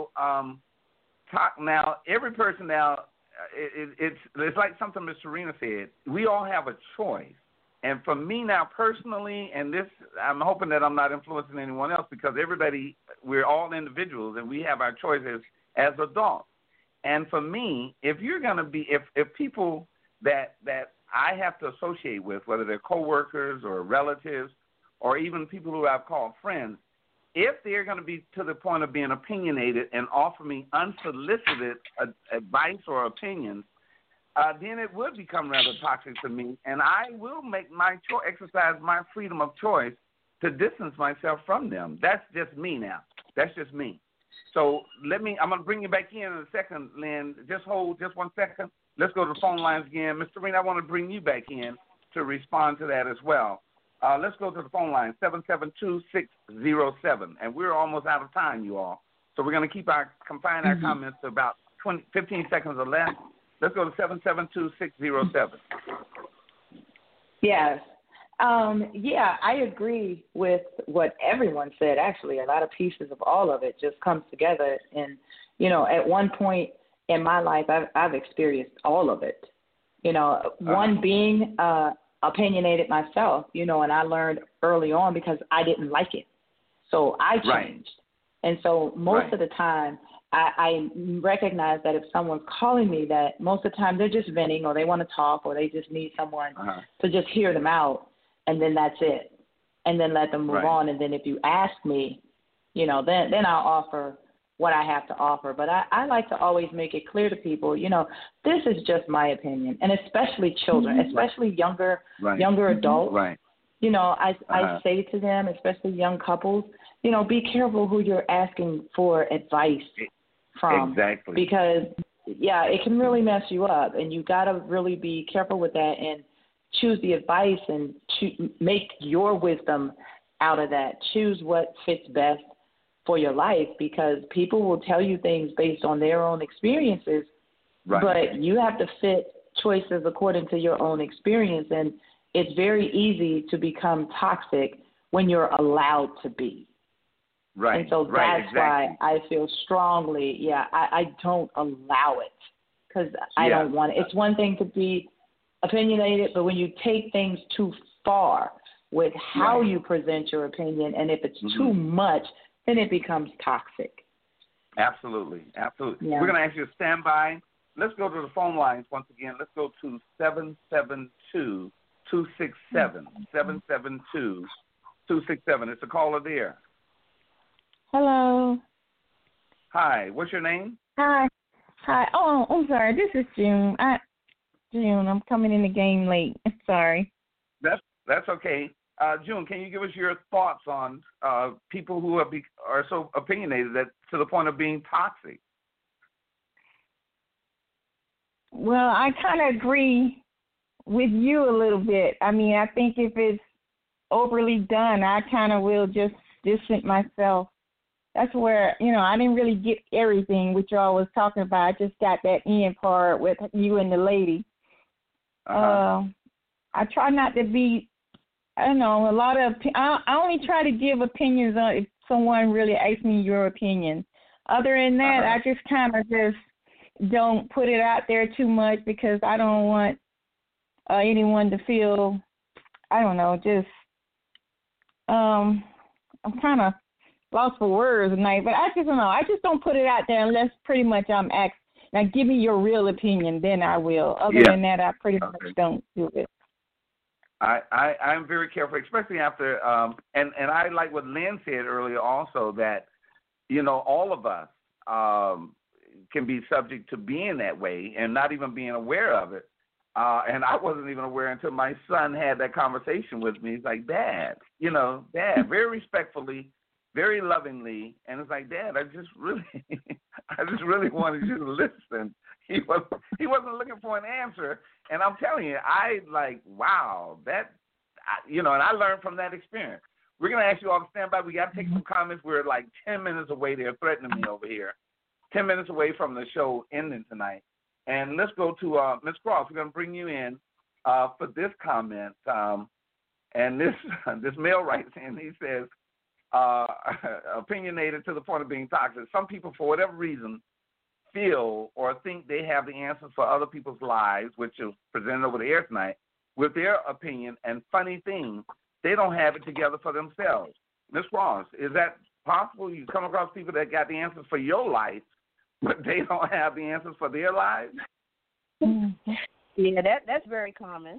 now, every person now, it's like something Ms. Serena said. We all have a choice, and for me now personally, and this, I'm hoping that I'm not influencing anyone else because we're all individuals, and we have our choices as adults. And for me, if you're going to be, if people that I have to associate with, whether they're coworkers or relatives or even people who I've called friends, if they're going to be to the point of being opinionated and offer me unsolicited advice or opinions, then it would become rather toxic to me, and I will make exercise my freedom of choice to distance myself from them. That's just me now. That's just me. So I'm going to bring you back in a second, Lynn. Just hold just 1 second. Let's go to the phone lines again. Mr. Serena, I want to bring you back in to respond to that as well. Let's go to the phone line, 772-607. And we're almost out of time, you all. So we're going to confine our comments to about 15 seconds or less. Let's go to 772-607. Yes. I agree with what everyone said. Actually, a lot of pieces of all of it just comes together. And, at one point in my life, I've experienced all of it. One being opinionated myself, and I learned early on because I didn't like it. So I changed. And so most of the time I recognize that if someone's calling me, that most of the time they're just venting or they want to talk or they just need someone to just hear them out, and then that's it, and then let them move on. And then if you ask me, then I'll offer what I have to offer. But I like to always make it clear to people, this is just my opinion, and especially children, especially younger adults. Right. I say to them, especially young couples, be careful who you're asking for advice from. Exactly. Because, it can really mess you up, and you got to really be careful with that and choose the advice and make your wisdom out of that. Choose what fits best for your life, because people will tell you things based on their own experiences, but you have to fit choices according to your own experience, and it's very easy to become toxic when you're allowed to be. Right. And so that's why I feel strongly, I don't allow it, because I don't want it. It's one thing to be opinionated, but when you take things too far with how you present your opinion, and if it's too much, then it becomes toxic. Absolutely. Yeah. We're going to ask you to stand by. Let's go to the phone lines once again. Let's go to 772-267. 772-267. It's a caller there. Hello. Hi. What's your name? Hi. Oh, I'm sorry. This is June. June, I'm coming in the game late. Sorry. That's okay. June, can you give us your thoughts on people who are so opinionated that to the point of being toxic? Well, I kind of agree with you a little bit. I mean, I think if it's overly done, I kind of will just distance myself. That's where, I didn't really get everything which y'all was talking about. I just got that end part with you and the lady. I try not to be, I don't know, I only try to give opinions on if someone really asks me your opinion. Other than that, I just kind of just don't put it out there too much, because I don't want anyone to feel, I don't know, just, I'm kind of lost for words tonight, but I just don't know. I just don't put it out there unless pretty much I'm asked, now give me your real opinion, then I will. Other than that, I pretty much don't do it. I'm very careful, especially after, and I like what Lynn said earlier also, that, all of us can be subject to being that way and not even being aware of it. And I wasn't even aware until my son had that conversation with me. He's like, Dad, very respectfully, very lovingly, and it's like, Dad, I just really wanted you to listen. He wasn't looking for an answer, and I'm telling you, wow, and I learned from that experience. We're gonna ask you all to stand by. We got to take some comments. We're like 10 minutes away. They're threatening me over here. 10 minutes away from the show ending tonight, and let's go to Ms. Cross. We're gonna bring you in for this comment, and this male writes in. He says, opinionated to the point of being toxic. Some people, for whatever reason, feel or think they have the answers for other people's lives, which is presented over the air tonight, with their opinion, and funny thing, they don't have it together for themselves. Ms. Ross, is that possible? You come across people that got the answers for your life, but they don't have the answers for their lives? Yeah, that's very common.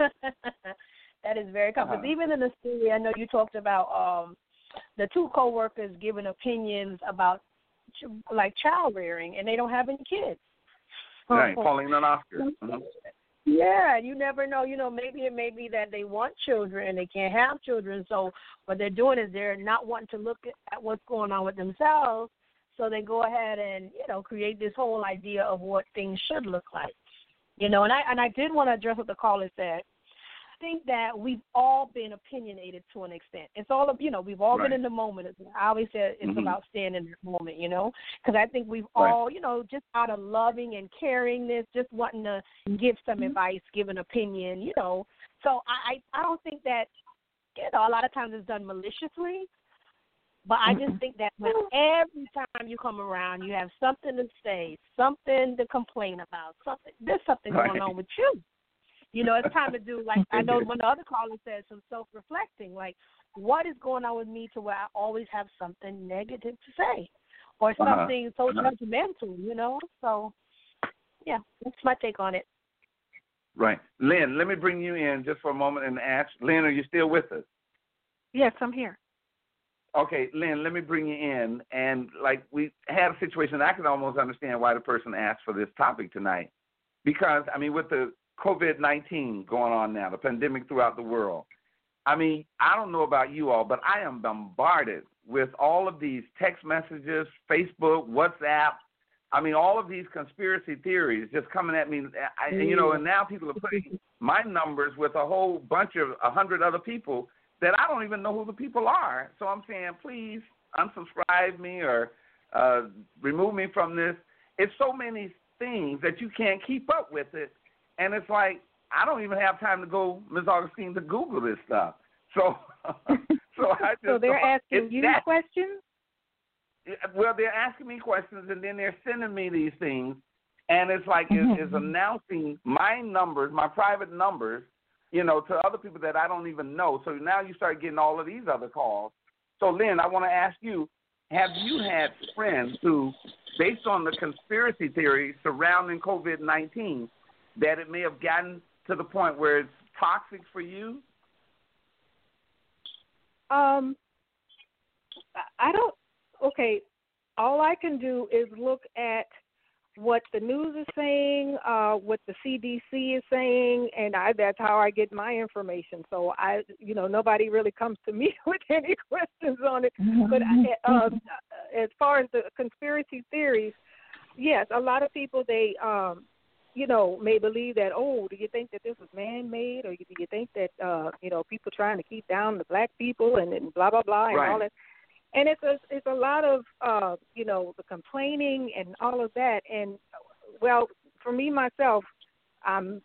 That is very common. Because even in the story, I know you talked about the two coworkers giving opinions about child rearing, and they don't have any kids. Right, Pauline and Oscar. Yeah, you never know. Maybe it may be that they want children and they can't have children. So what they're doing is they're not wanting to look at what's going on with themselves. So they go ahead and create this whole idea of what things should look like. And I did want to address what the caller said. I think that we've all been opinionated to an extent. It's all we've all been in the moment. I always say it's about staying in the moment, because I think we've all, just out of loving and caringness, just wanting to give some advice, give an opinion, So I don't think that, a lot of times it's done maliciously, but I just think that every time you come around, you have something to say, something to complain about, there's something going on with you. It's time to do, I know when the other caller said, some self-reflecting, what is going on with me to where I always have something negative to say? or something so judgmental, you know. So, yeah, that's my take on it. Right. Lynn, let me bring you in just for a moment and ask. Lynn, are you still with us? Yes, I'm here. Okay, Lynn, let me bring you in. And, like, we had a situation, I can almost understand why the person asked for this topic tonight. Because, I mean, with the COVID-19 going on now, the pandemic throughout the world, I mean, I don't know about you all, but I am bombarded with all of these text messages, Facebook, WhatsApp. I mean, all of these conspiracy theories just coming at me. You know, and now people are putting my numbers with a whole bunch of 100 other people that I don't even know who the people are. So I'm saying, please unsubscribe me or remove me from this. It's so many things that you can't keep up with it. And it's like, I don't even have time to go, Ms. Augustine, to Google this stuff. So so they're asking you questions? Well, they're asking me questions, and then they're sending me these things. And it's like it's announcing my numbers, my private numbers, you know, to other people that I don't even know. So now you start getting all of these other calls. So, Lynn, I want to ask you, have you had friends who, based on the conspiracy theory surrounding COVID-19, that it may have gotten to the point where it's toxic for you? I don't. Okay, all I can do is look at what the news is saying, what the CDC is saying, and that's how I get my information. So nobody really comes to me with any questions on it. But as far as the conspiracy theories, yes, a lot of people they may believe that, do you think that this was man-made, or do you think that people trying to keep down the black people and blah blah blah and all that. And it's a lot of the complaining and all of that. And well, for me myself, I'm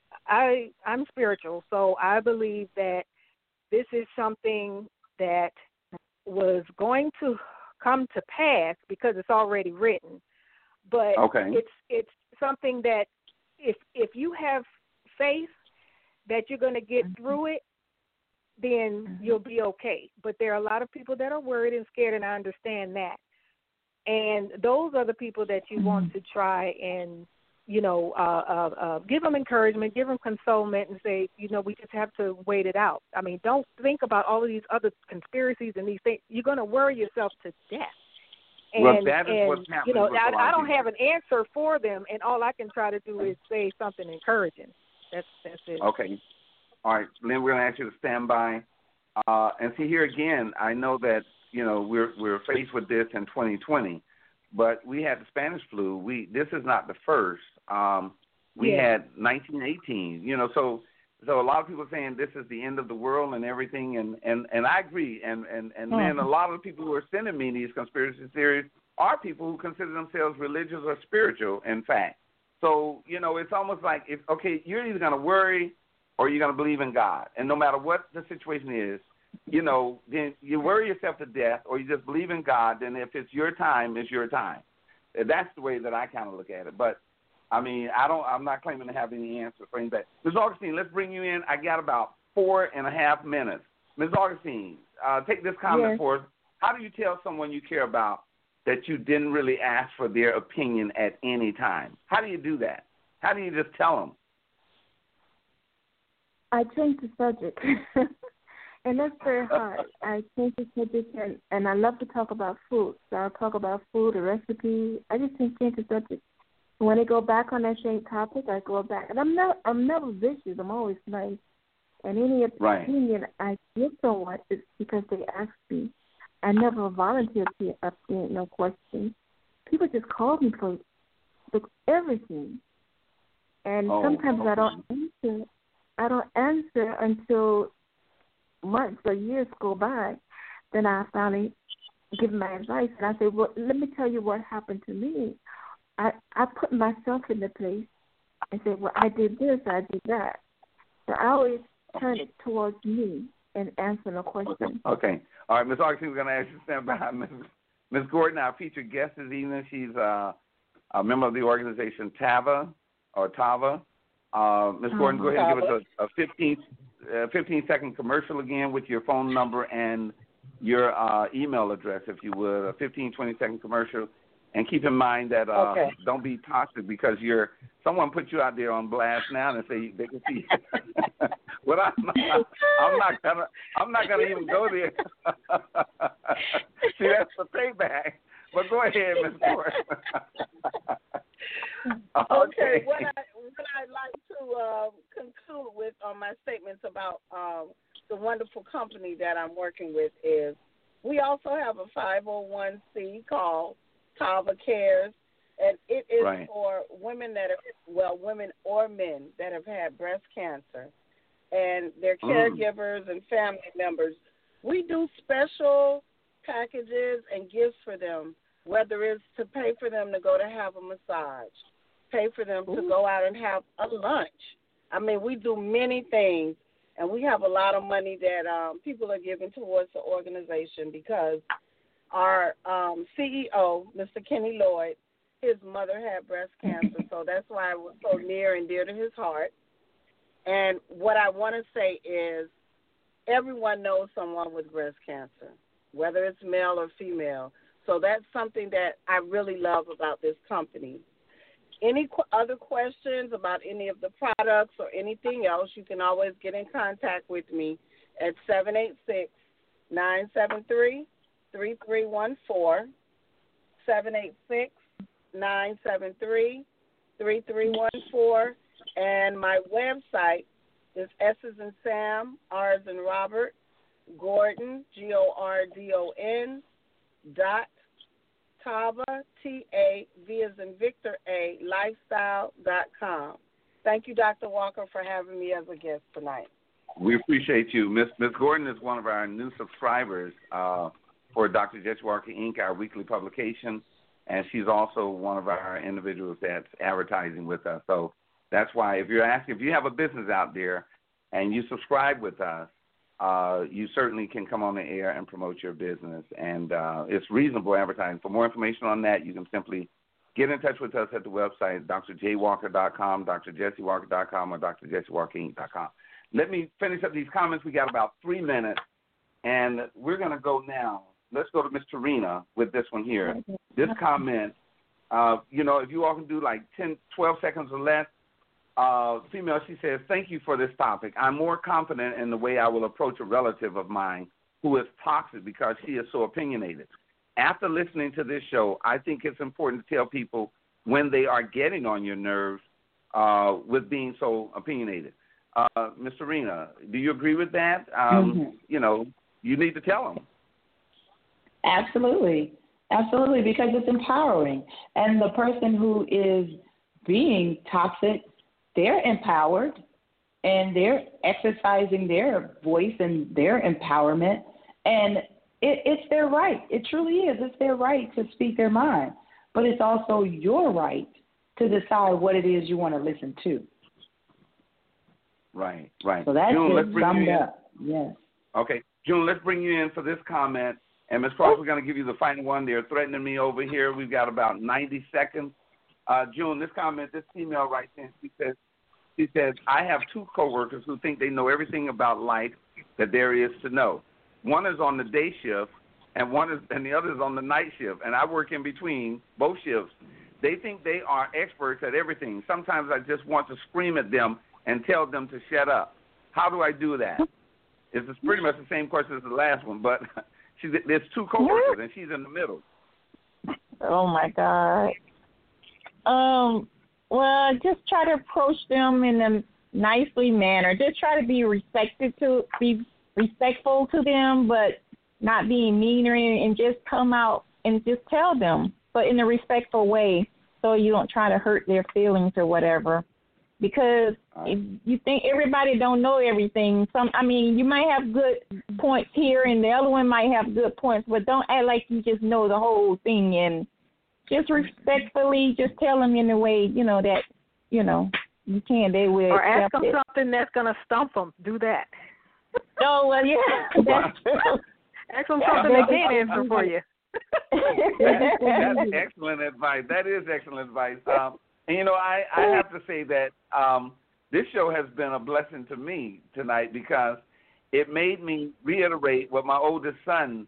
spiritual, so I believe that this is something that was going to come to pass because it's already written. But it's something that if you have faith that you're going to get through it, then you'll be okay. But there are a lot of people that are worried and scared, and I understand that. And those are the people that you want to try and, give them encouragement, give them consolement, and say, we just have to wait it out. I mean, don't think about all of these other conspiracies and these things. You're going to worry yourself to death. And, that is what's happening. I don't have an answer for them, and all I can try to do is say something encouraging. That's it. Okay. All right, Lynn, we're going to ask you to stand by. And see, here again, I know that, we're faced with this in 2020, but we had the Spanish flu. This is not the first. We had 1918, so a lot of people are saying this is the end of the world and everything, and I agree. And then a lot of the people who are sending me these conspiracy theories are people who consider themselves religious or spiritual, in fact. So, it's almost like, you're either going to worry or you're going to believe in God. And no matter what the situation is, then you worry yourself to death, or you just believe in God, then if it's your time, it's your time. That's the way that I kind of look at it. But, I mean, I'm not claiming to have any answer for anything. Ms. Augustine, let's bring you in. I got about 4.5 minutes. Ms. Augustine, take this comment for us. How do you tell someone you care about that you didn't really ask for their opinion at any time? How do you do that? How do you just tell them? I change the subject, and that's very hard. I change the subject, and I love to talk about food. So I'll talk about food, a recipe. I just change the subject. When I go back on that same topic, I go back, and I'm never vicious. I'm always nice. And any opinion I give someone is because they ask me. I never volunteer to update, no question. People just call me for everything, and sometimes I don't answer. I don't answer until months or years go by. Then I finally give my advice, and I say, well, let me tell you what happened to me. I put myself in the place and say, well, I did this, I did that. So I always turn it towards me and answer the question. Okay. All right, Ms. Augustine, we're going to ask you to stand by. Ms. Gordon, our featured guest this evening, she's a member of the organization TAVA. Ms. Gordon, go ahead and give us a 15-second commercial again with your phone number and your email address, if you would, a 15, 20-second commercial. And keep in mind that don't be toxic because someone put you out there on blast now and say they can see. Well, I'm not gonna even go there. See, that's the payback. But go ahead, Ms. Gordon. Okay. What I'd like to conclude with on my statements about the wonderful company that I'm working with is we also have a 501c called Tava Cares, and it is for women women or men that have had breast cancer, and their caregivers and family members. We do special packages and gifts for them, whether it's to pay for them to go to have a massage, pay for them to go out and have a lunch. I mean, we do many things, and we have a lot of money that people are giving towards the organization because our CEO, Mr. Kenny Lloyd, his mother had breast cancer, so that's why it was so near and dear to his heart. And what I want to say is everyone knows someone with breast cancer, whether it's male or female. So that's something that I really love about this company. Any other questions about any of the products or anything else, you can always get in contact with me at 786-973-3314, 786-973-3314, and my website is S as in Sam, R as in Robert, Gordon, Gordon, Tava, T-A-V as in Victor, A, lifestyle.com. Thank you, Dr. Walker, for having me as a guest tonight. We appreciate you. Ms. Gordon is one of our new subscribers for Dr. Jesse Walker, Inc., our weekly publication, and she's also one of our individuals that's advertising with us. So that's why if you have a business out there and you subscribe with us, you certainly can come on the air and promote your business. And it's reasonable advertising. For more information on that, you can simply get in touch with us at the website, drjwalker.com, drjessewalker.com, or drjessewalkerinc.com. Let me finish up these comments. We got about 3 minutes, and we're going to go now. Let's go to Ms. Tarina with this one here. This comment, if you all can do like 10, 12 seconds or less, female, she says, thank you for this topic. I'm more confident in the way I will approach a relative of mine who is toxic because she is so opinionated. After listening to this show, I think it's important to tell people when they are getting on your nerves with being so opinionated. Ms. Serena, do you agree with that? You need to tell them. Absolutely, because it's empowering. And the person who is being toxic, they're empowered, and they're exercising their voice and their empowerment, and it's their right. It truly is. It's their right to speak their mind, but it's also your right to decide what it is you want to listen to. Right. So that's June, summed up. Yes. Okay. June, let's bring you in for this comment. And Ms. Cross, we're going to give you the final one. They're threatening me over here. We've got about 90 seconds. June, this comment, this female writes in, she says, I have two coworkers who think they know everything about life that there is to know. One is on the day shift, and the other is on the night shift, and I work in between both shifts. They think they are experts at everything. Sometimes I just want to scream at them and tell them to shut up. How do I do that? It's pretty much the same question as the last one, but there's two coworkers, and she's in the middle. Oh, my God. Well, just try to approach them in a nicely manner. Just try to be respectful to them, but not being mean or anything, and just come out and just tell them, but in a respectful way, so you don't try to hurt their feelings or whatever. Because if you think everybody don't know everything, you might have good points here and the other one might have good points, but don't act like you just know the whole thing, and just respectfully just tell them in a way, that, you can. They will. Or ask them something that's going to stump them. Do that. Oh, well, yeah, that's true. Ask them something they can't answer for you. That's excellent advice. That is excellent advice. And, I have to say that this show has been a blessing to me tonight because it made me reiterate what my oldest son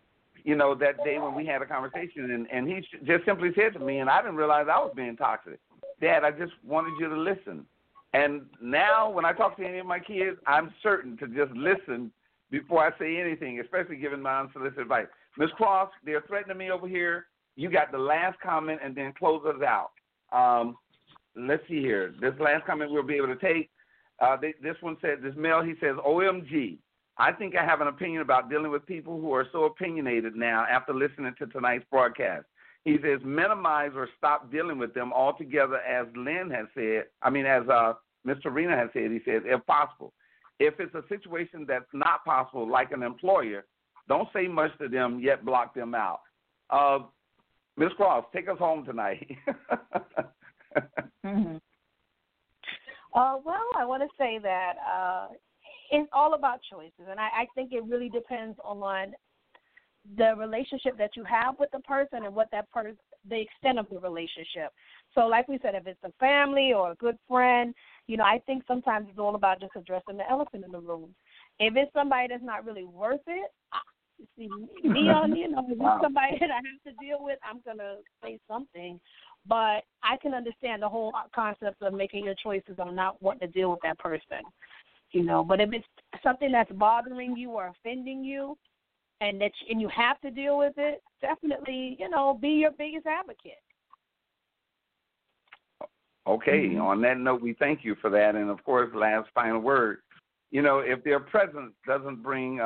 that day when we had a conversation, and he just simply said to me, and I didn't realize I was being toxic. Dad, I just wanted you to listen. And now when I talk to any of my kids, I'm certain to just listen before I say anything, especially giving my unsolicited advice. Ms. Cross, they're threatening me over here. You got the last comment and then close us out. Let's see here. This last comment we'll be able to take. This one said, this male, he says, OMG, I think I have an opinion about dealing with people who are so opinionated now after listening to tonight's broadcast. He says, minimize or stop dealing with them altogether, as Lynn has said. I mean, as Ms. Serena has said, he says, if possible. If it's a situation that's not possible, like an employer, don't say much to them, yet block them out. Ms. Cross, take us home tonight. Mm-hmm. Well, I want to say that it's all about choices, and I think it really depends on the relationship that you have with the person and what that person, the extent of the relationship. So like we said, if it's a family or a good friend, I think sometimes it's all about just addressing the elephant in the room. If it's somebody that's not really worth it, see, me on, if it's somebody that I have to deal with, I'm going to say something. But I can understand the whole concept of making your choices on not wanting to deal with that person, But if it's something that's bothering you or offending you, and you have to deal with it, definitely, be your biggest advocate. Okay. Mm-hmm. On that note, we thank you for that. And, of course, last final word, if their presence doesn't bring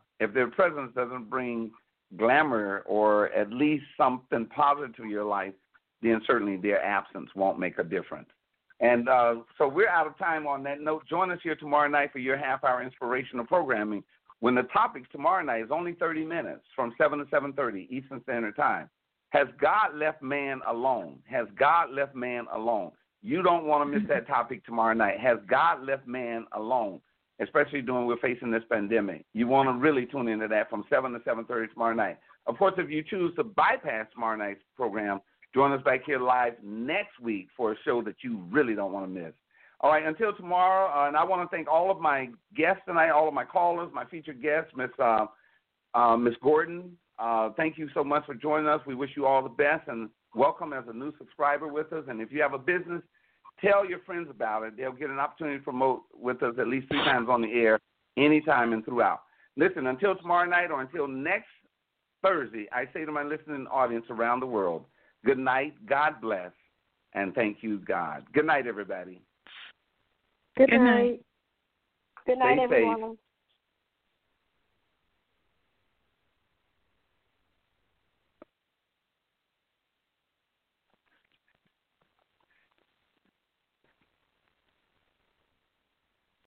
glamour or at least something positive to your life, then certainly their absence won't make a difference. And so we're out of time on that note. Join us here tomorrow night for your half-hour inspirational programming, when the topics tomorrow night is only 30 minutes from 7 to 7:30 Eastern Standard Time. Has God left man alone? Has God left man alone? You don't want to miss that topic tomorrow night. Has God left man alone? Especially when we're facing this pandemic. You want to really tune into that from 7 to 7:30 tomorrow night. Of course, if you choose to bypass tomorrow night's program, join us back here live next week for a show that you really don't want to miss. All right, until tomorrow, and I want to thank all of my guests tonight, all of my callers, my featured guests, Miss Gordon. Thank you so much for joining us. We wish you all the best, and welcome as a new subscriber with us. And if you have a business, tell your friends about it. They'll get an opportunity to promote with us at least 3 times on the air, anytime and throughout. Listen, until tomorrow night or until next Thursday, I say to my listening audience around the world, good night, God bless, and thank you, God. Good night, everybody. Good night. Good night, Stay everyone. safe.